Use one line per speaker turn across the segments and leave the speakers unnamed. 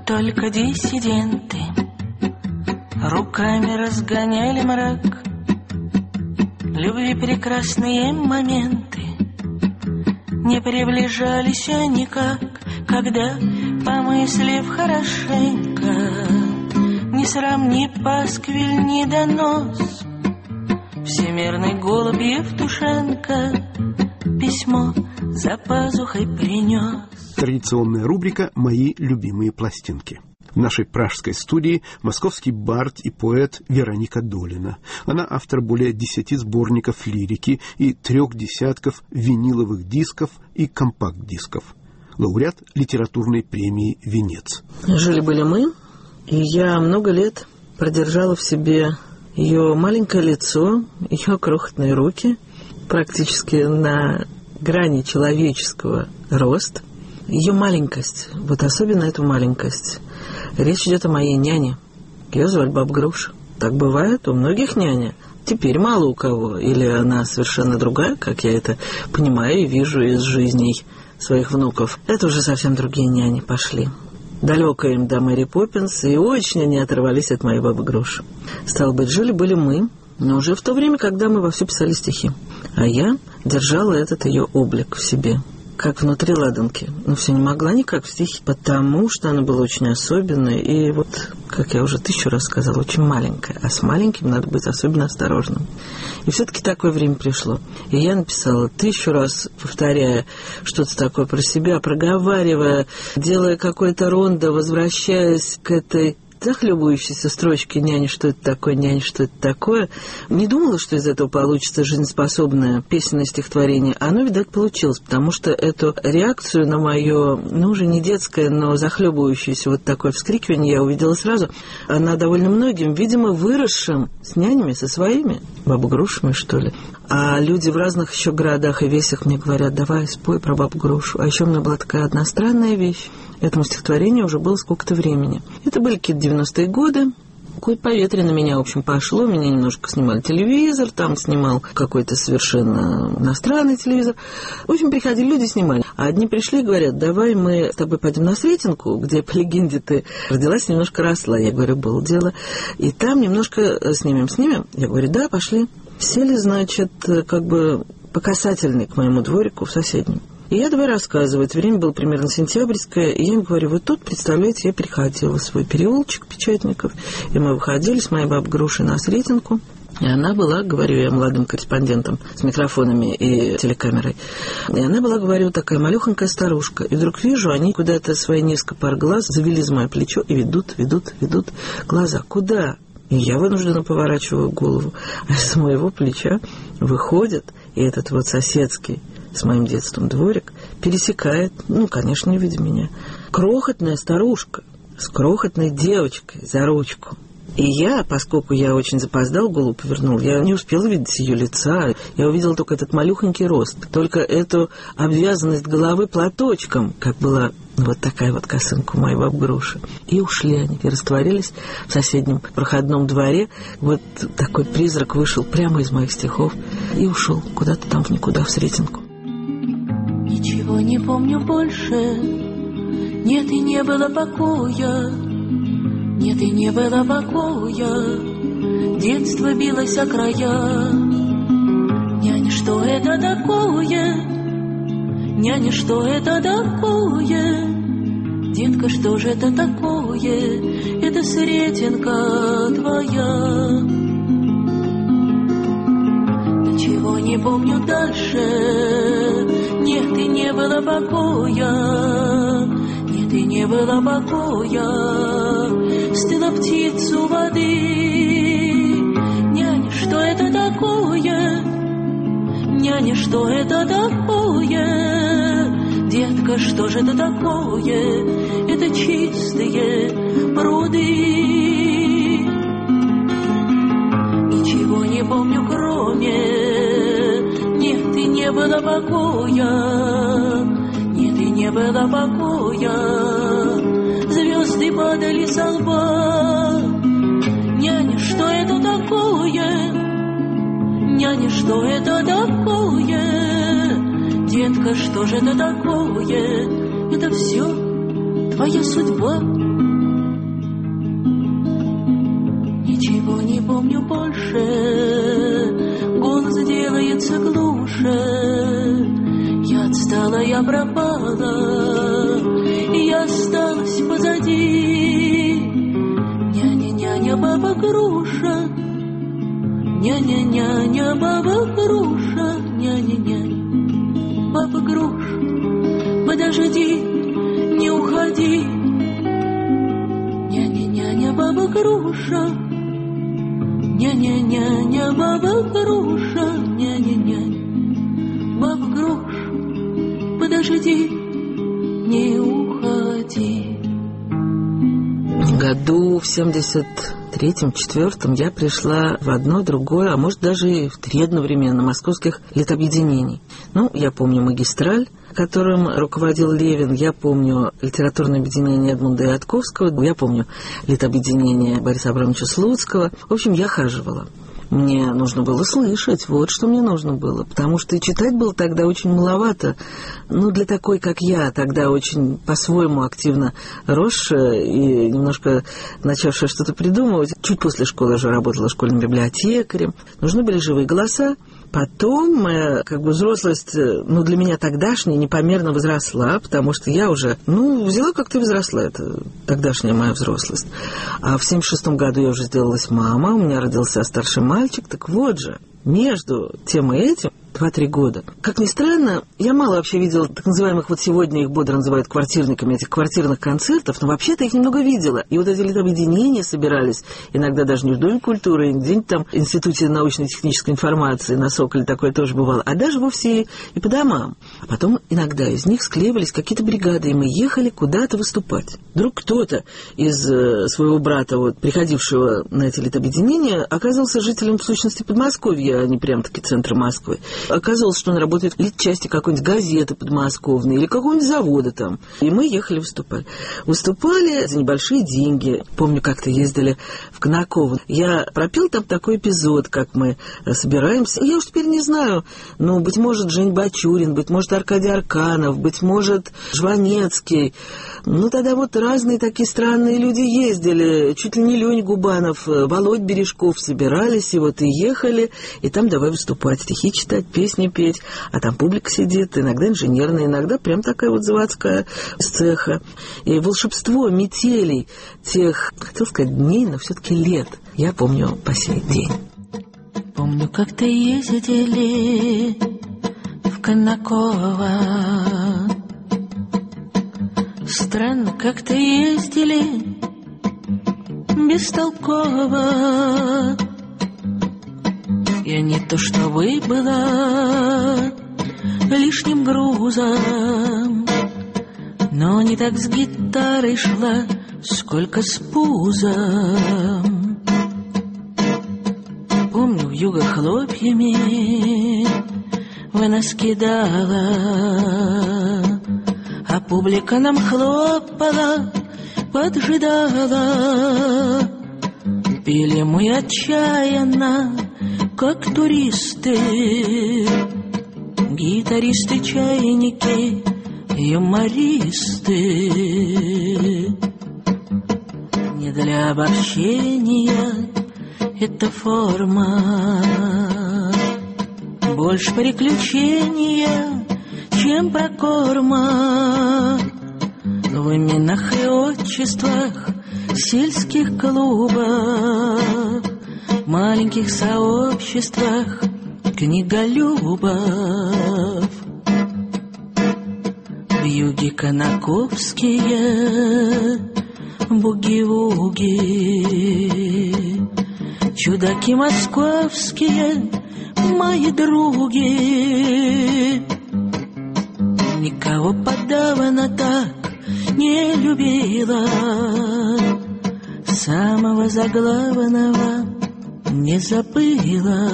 только диссиденты руками разгоняли мрак. Любви прекрасные моменты не приближались никак, когда, помыслив хорошенько, ни срам, ни пасквиль, ни донос, всемирный голубь Евтушенко письмо за пазухой принес.
Традиционная рубрика «Мои любимые пластинки». В нашей пражской студии московский бард и поэт Вероника Долина. Она автор более 10 сборников лирики и 3 десятков виниловых дисков и компакт-дисков. Лауреат литературной премии «Венец».
Жили-были мы, и я много лет продержала в себе ее маленькое лицо, ее крохотные руки, практически на грани человеческого роста. Ее маленькость, вот особенно эту маленькость. Речь идет о моей няне. Ее звали Баба Груша. Так бывает у многих няня. Теперь мало у кого. Или она совершенно другая, как я это понимаю и вижу из жизней своих внуков. Это уже совсем другие няни пошли. Далеко им до Мэри Поппинс, и очень они оторвались от моей Бабы Груши. Стало быть, жили-были мы, но уже в то время, когда мы вовсю писали стихи. А я держала этот ее облик в себе, как внутри ладанки. Но все не могла никак в стихи, потому что она была очень особенной. И вот, как я уже 1000 раз сказала, очень маленькая. А с маленьким надо быть особенно осторожным. И все-таки такое время пришло. И я написала 1000 раз, повторяя что-то такое про себя, проговаривая, делая какой-то рондо, возвращаясь к этой захлебывающейся строчки «Няня, что это такое? Няня, что это такое?» Не думала, что из этого получится жизнеспособное песенное стихотворение. Оно, видать, получилось, потому что эту реакцию на мое, уже не детское, но захлебывающееся вот такое вскрикивание я увидела сразу. Она довольно многим, видимо, выросшим с нянями, со своими Бабу Грушами, что ли. А люди в разных еще городах и весях мне говорят: давай, спой про Бабу Грушу. А еще у меня была такая одна странная вещь. Этому стихотворению уже было сколько-то времени. Это были какие-то 90-е годы. Какое-то поветрие на меня, в общем, пошло. Меня немножко снимали телевизор, там снимал какой-то совершенно иностранный телевизор. В общем, приходили люди, снимали. А одни пришли и говорят: давай мы с тобой пойдем на Сретенку, где, по легенде, ты родилась, немножко росла. Я говорю: было дело. И там немножко снимем. Я говорю: да, пошли. Сели, значит, как бы по касательной к моему дворику в соседнем. И я давай рассказывать. Время было примерно сентябрьское. И я им говорю: вот тут, представляете, я приходила в свой переулочек Печатников. И мы выходили с моей Бабой Грушей на Сретенку. И она была, говорю я молодым корреспондентам с микрофонами и телекамерой, и она была, говорю, такая малюхонькая старушка. И вдруг вижу, они куда-то свои несколько пар глаз завели за мое плечо и ведут глаза. Куда? И я вынуждена поворачиваю голову. А с моего плеча выходит, и этот вот соседский с моим детством дворик пересекает, конечно, не видя меня, крохотная старушка с крохотной девочкой за ручку. И я, поскольку я очень запоздал, голову повернул, я не успела видеть ее лица. Я увидела только этот малюхонький рост, только эту обвязанность головы платочком, как была вот такая вот косынка у моей Бабы Груши. И ушли они, и растворились в соседнем проходном дворе. Вот такой призрак вышел прямо из моих стихов и ушел куда-то там в никуда, в Сретенку.
Ничего не помню больше, нет и не было покоя, нет и не было покоя, детство билось о края. Няня, что это такое? Няня, что это такое? Детка, что же это такое? Это Сретенка твоя. Ничего не помню дальше, нет и не было покоя, нет и не было покоя. Стыла птицу воды. Няня, что это такое? Няня, что это такое? Детка, что же это такое? Это чистые пруды. Ничего не помню, кроме нет и не было покоя, нет и не было покоя. Звезды падали со лба. Няня, что это такое? Няня, что это такое? Детка, что же это такое? Это все твоя судьба. помню больше, голос делается глуше. Я отстала, я пропала, я осталась позади. Няня-няня, баба груша, няня-няня, баба груша, няня-няня, баба груша, подожди, не уходи. Няня-няня, баба груша, няня-няня, баба груша, няня-няня, баба груша, подожди, не уходи.
Году в 73-4 я пришла в одно, другое, а может даже и в 3 одновременно московских литобъединений. Ну, я помню «Магистраль», которым руководил Левин, я помню литературное объединение Эдмунда Иатковского, я помню литобъединение Бориса Абрамовича Слуцкого. В общем, я хаживала. Мне нужно было слышать, вот что мне нужно было, потому что и читать было тогда очень маловато. Ну, для такой, как я, тогда очень по-своему активно росшая и немножко начавшая что-то придумывать. Чуть после школы я уже работала школьным библиотекарем. Нужны были живые голоса. Потом моя взрослость, для меня тогдашняя, непомерно возросла, потому что я уже, взяла как-то и возросла, это тогдашняя моя взрослость. А в 76 году я уже сделалась мама, у меня родился старший мальчик, так вот же, между тем и этим 2-3 года. Как ни странно, я мало вообще видела так называемых, вот сегодня их бодро называют квартирниками, этих квартирных концертов, но вообще-то их немного видела. И вот эти литобъединения собирались, иногда даже не в Доме культуры, где-нибудь там в Институте научно-технической информации на Соколе такое тоже бывало, а даже вовсе и по домам. А потом иногда из них склеивались какие-то бригады, и мы ехали куда-то выступать. Вдруг кто-то из своего брата, приходившего на эти литобъединения, оказался жителем, в сущности, Подмосковья, а не прям-таки центра Москвы. Оказалось, что он работает в литчасти какой-нибудь газеты подмосковной или какого-нибудь завода там. И мы ехали выступать. Выступали за небольшие деньги. Помню, как-то ездили в Конаково. Я пропел там такой эпизод, как мы собираемся. Я уж теперь не знаю, быть может, Жень Бачурин, быть может, Аркадий Арканов, быть может, Жванецкий. Тогда разные такие странные люди ездили. Чуть ли не Лёня Губанов, Володь Бережков собирались и ехали. И там давай выступать, стихи читать, песни петь, а там публика сидит, иногда инженерная, иногда прям такая заводская из цеха. И волшебство метелей тех, хотел сказать дней, но все-таки лет, я помню по сей день.
Помню, как-то ездили в Конаково, странно как-то ездили, бестолково. Я не то что была лишним грузом, но не так с гитарой шла, сколько с пузом. Помню, вьюга хлопьями вы нас кидала, а публика нам хлопала, поджидала. Пели мы отчаянно, как туристы, гитаристы, чайники, юмористы. Не для обобщения эта форма, больше приключения, чем прокорма. В именах и отчествах сельских клубов, маленьких сообществах книголюбов. Вьюги конаковские, буги-вуги, чудаки московские, мои други. Никого подавно так не любила, самого заглавного не забыла.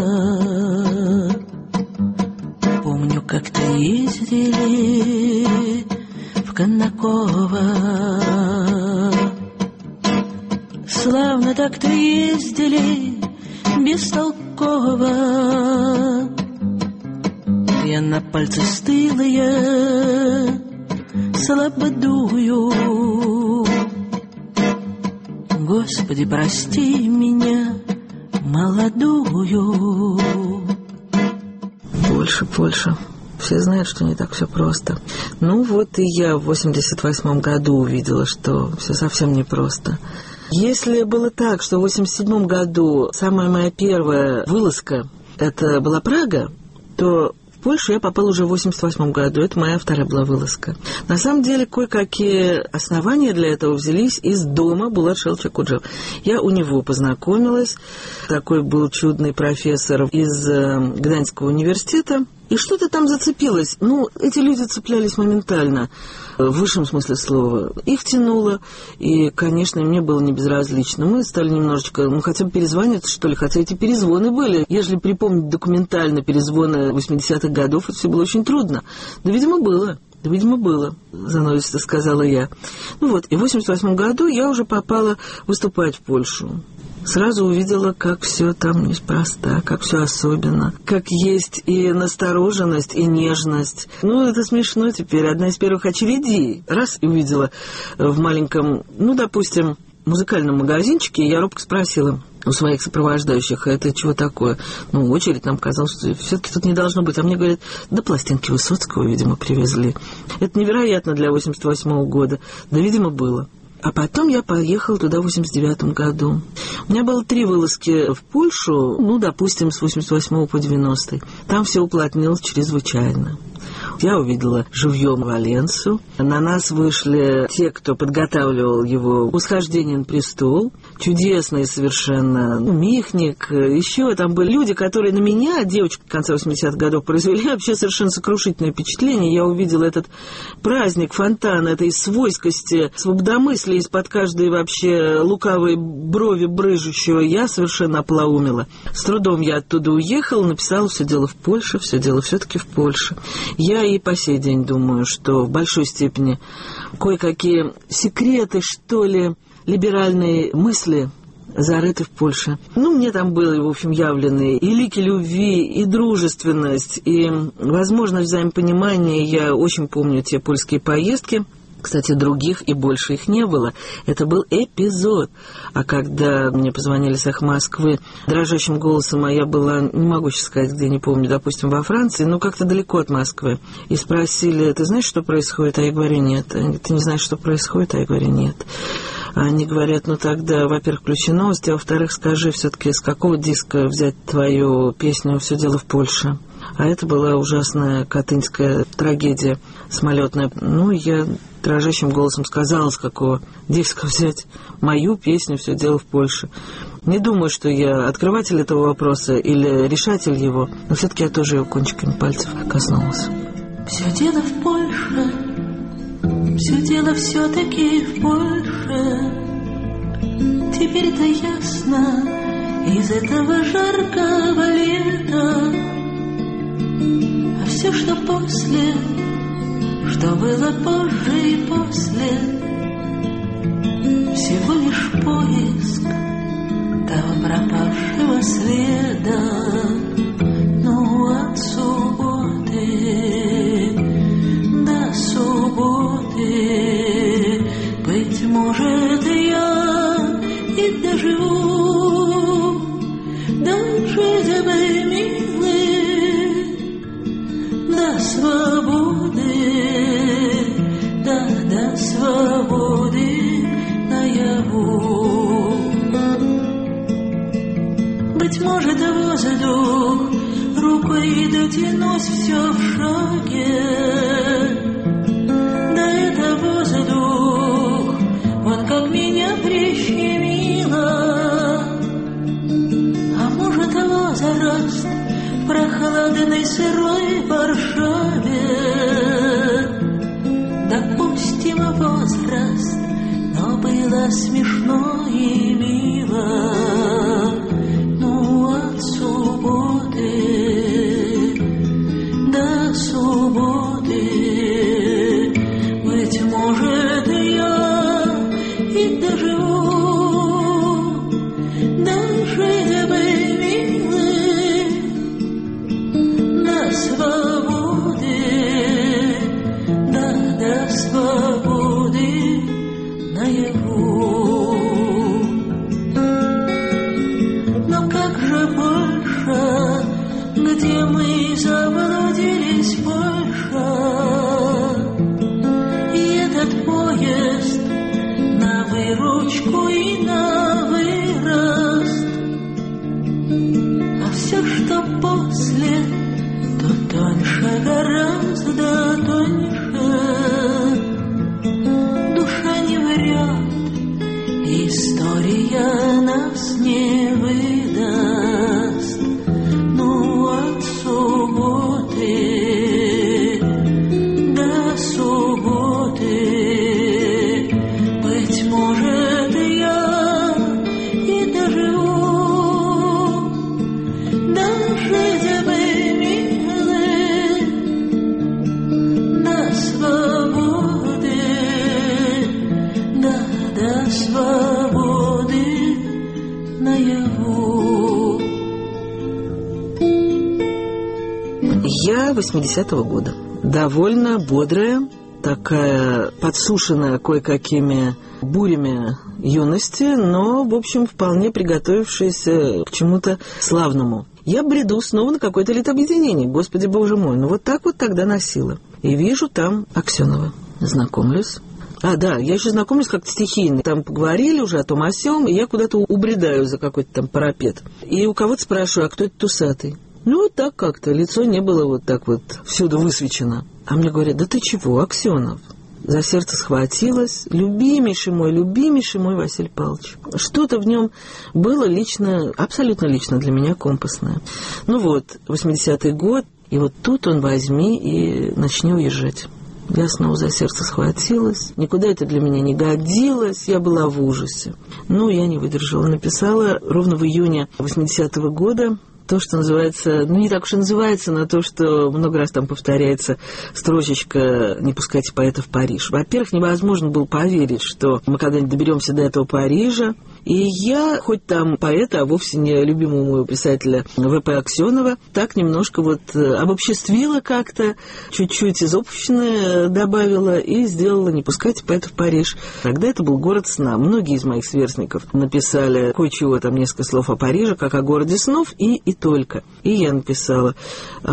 Помню, как-то ездили в Конаково, славно так-то ездили, бестолково. Я на пальцы стылые слабо дую. Господи, прости меня, молодую.
Польша. Все знают, что не так все просто. Ну вот и я в 88 году увидела, что все совсем непросто. Если было так, что в 87 году самая моя первая вылазка это была Прага, то в Польшу я попала уже в 88 году. Это моя вторая была вылазка. На самом деле, кое-какие основания для этого взялись из дома Булата Шалча Куджавы. Я у него познакомилась. Такой был чудный профессор из Гданьского университета. И что-то там зацепилось. Ну, эти люди цеплялись моментально, в высшем смысле слова. Их тянуло, и, конечно, мне было не безразлично. Мы стали немножечко, хотя бы перезваниваться, что ли, хотя эти перезвоны были. Если припомнить документально перезвоны 80-х годов, это все было очень трудно. Да, видимо, было, заносисто сказала я. Ну вот, и в 88 году я уже попала выступать в Польшу. Сразу увидела, как все там неспроста, как все особенно, как есть и настороженность, и нежность. Ну, это смешно теперь. Одна из первых очередей. Раз и увидела в маленьком, допустим, музыкальном магазинчике, я робко спросила у своих сопровождающих, это чего такое? Очередь нам казалось, что все-таки тут не должно быть. А мне говорят, да пластинки Высоцкого, видимо, привезли. Это невероятно для 88 года. Да, видимо, было. А потом я поехала туда в 89 году. У меня было 3 вылазки в Польшу, допустим, с 88 по 90. Там все уплотнилось чрезвычайно. Я увидела живьем Валенсу. На нас вышли те, кто подготавливал его восхождение на престол. Чудесный совершенно Михник. Еще там были люди, которые на меня, девочку конца 80-х годов, произвели вообще совершенно сокрушительное впечатление. Я увидела этот праздник, фонтан этой свойскости, свободомыслия из-под каждой вообще лукавой брови брыжущего. Я совершенно оплоумела. С трудом я оттуда уехала, написала «Все дело в Польше», все дело все-таки в Польше. Я и по сей день думаю, что в большой степени кое-какие секреты, что ли, либеральные мысли зарыты в Польше. Мне там было, в общем, явлены и лики любви, и дружественность, и возможность взаимопонимания. Я очень помню те польские поездки. Кстати, других и больше их не было. Это был эпизод. А когда мне позвонили с их Москвы дрожащим голосом, а я была, не могу сейчас сказать, где, не помню, допустим, во Франции, как-то далеко от Москвы, и спросили, ты знаешь, что происходит? А я говорю, нет. Они говорят, ты не знаешь, что происходит? А я говорю, нет. Они говорят, тогда, во-первых, включи новости, а во-вторых, скажи все-таки, с какого диска взять твою песню «Все дело в Польше». А это была ужасная катынская трагедия самолетная. Я дрожащим голосом сказала, с какого диска взять мою песню «Все дело в Польше». Не думаю, что я открыватель этого вопроса или решатель его, но все-таки я тоже его кончиками пальцев коснулась.
Все дело в Польше, все дело все-таки в Польше. Теперь-то ясно из этого жаркого лета. А все, что после, что было позже и после, всего лишь поиск того пропавшего следа. От субботы до субботы, быть может, я и доживу, дожить бы, милый, до свободы, до свободы наяву. Быть может, воздух рукой дотянусь все в шаге, да это воздух, он как меня прищемило. А может, возраст в прохладной сырой Варшаве, допустим, возраст, но было смешно и мило. От субботы до субботы, быть может, я и доживу, дожить бы, милый, до свободы, до свободы наяву. Но как же точку и на вырост. А все, что после, то тоньше, гораздо тоньше. Душа не врет, история нас не выдаст. Ну, от субботы до субботы, быть может, я и доживу. Дожить бы, милый, до свободы, да, до свободы наяву.
Я 80-го года. Довольно бодрая, такая подсушенная кое-какими бурями юности, но, в общем, вполне приготовившаяся к чему-то славному. Я бреду снова на какое-то литобъединение, господи боже мой, ну вот так вот тогда носила. И вижу там Аксенова. Знакомлюсь. Да, я еще знакомлюсь как-то стихийно. Там поговорили уже о том о сём, и я куда-то убредаю за какой-то там парапет. И у кого-то спрашиваю, а кто это тусатый? Ну, вот так как-то. Лицо не было вот так вот всюду высвечено. А мне говорят, да ты чего, Аксенов? За сердце схватилась. Любимейший мой Василий Павлович. Что-то в нем было лично, абсолютно лично для меня компасное. Ну вот, 80-й год, и вот тут он возьми и начни уезжать. Я снова за сердце схватилась. Никуда это для меня не годилось. Я была в ужасе. Ну, я не выдержала. Написала ровно в июне 80-го года то, что называется, ну, не так уж и называется, но то, что много раз там повторяется строчечка «Не пускайте поэта в Париж». Во-первых, невозможно было поверить, что мы когда-нибудь доберемся до этого Парижа. И я, хоть там поэта, а вовсе не любимого моего писателя В.П. Аксенова, так немножко вот обобществила как-то, чуть-чуть изопущенное добавила и сделала «Не пускайте поэта в Париж». Тогда это был город сна. Многие из моих сверстников написали кое-чего, там несколько слов о Париже, как о городе снов, и только. И я написала. А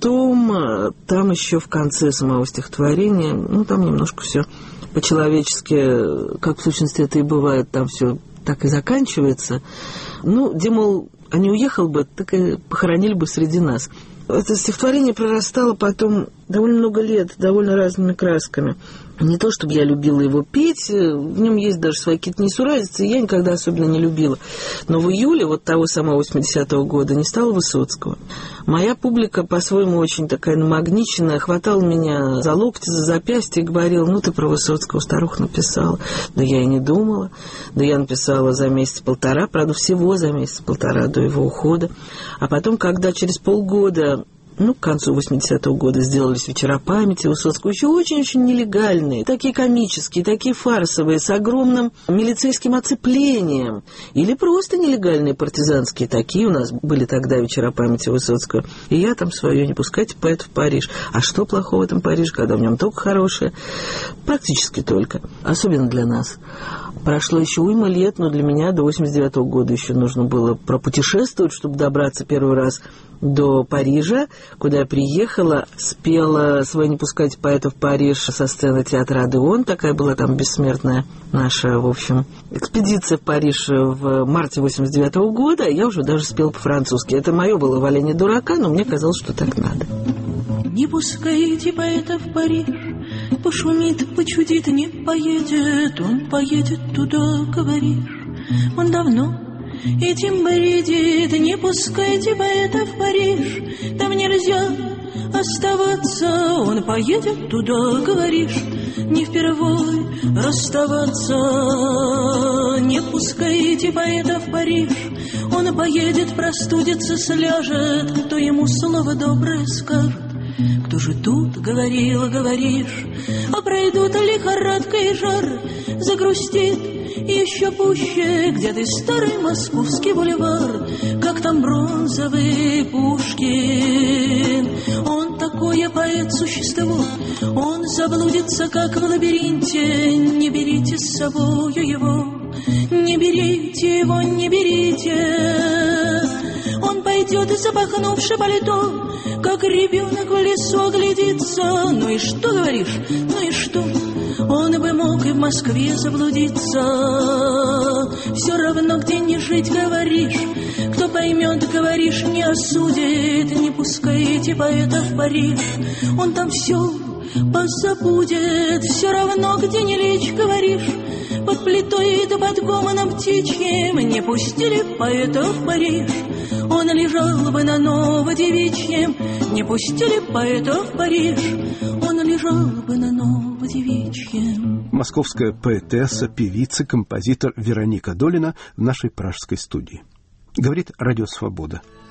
потом там еще в конце самого стихотворения, ну, там немножко все по-человечески, как в сущности это и бывает, там все так и заканчивается. Ну, где, мол, а не уехал бы, так и похоронили бы среди нас. Это стихотворение прорастало потом довольно много лет, довольно разными красками. Не то, чтобы я любила его петь, в нем есть даже свои какие-то несуразицы, я никогда особенно не любила. Но в июле вот того самого 80-го года не стало Высоцкого. Моя публика по-своему очень такая намагниченная, хватала меня за локти, за запястье и говорила, ну ты про Высоцкого, старуха, написала. Да я и не думала. Да я написала за месяц-полтора, правда, всего за месяц-полтора до его ухода. А потом, когда через полгода, ну, к концу 80-го года сделались вечера памяти Высоцкого, еще очень-очень нелегальные, такие комические, такие фарсовые, с огромным милицейским оцеплением, или просто нелегальные партизанские, такие у нас были тогда вечера памяти Высоцкого. И я там свое «Не пускайте поэта в Париж». А что плохого в этом Париже, когда в нем только хорошее? Практически только, особенно для нас. Прошло еще уйма лет, но для меня до 89-го года еще нужно было пропутешествовать, чтобы добраться первый раз до Парижа, куда я приехала, спела свой «Не пускайте поэта в Париж» со сцены театра «Адеон». Такая была там бессмертная наша, в общем, экспедиция в Париж в марте 89-го года. Я уже даже спела по-французски. Это мое было валяние дурака, но мне казалось, что так надо.
Не пускайте поэта в Париж, пошумит, почудит, не поедет. Он поедет туда, говоришь, он давно этим бредит. Не пускайте поэта в Париж, там нельзя оставаться. Он поедет туда, говоришь, не впервой расставаться. Не пускайте поэта в Париж, он поедет, простудится, сляжет. Кто ему слово доброе скажет? Кто же тут говорил, говоришь, а пройдут лихорадка и жар, загрустит еще пуще где-то старый московский бульвар, как там бронзовый Пушкин. Он такое поэт-существо, он заблудится, как в лабиринте. Не берите с собою его, не берите его, не берите. Он пойдет, запахнувши пальто, как ребенок в лесу оглядится. Ну и что, говоришь, ну и что? Он бы мог и Москве заблудиться. Все равно, где не жить, говоришь. Кто поймет, говоришь, не осудит. Не пускайте поэта в Париж, он там все позабудет. Все равно, где не лечь, говоришь. Под плитой да под гомоном птичьим не пустили поэта в Париж, он лежал бы на Новодевичьем. Не пустили поэта в Париж, он лежал бы на Новодевичьем.
Московская поэтесса, певица, композитор Вероника Долина в нашей пражской студии. Говорит Радио Свобода.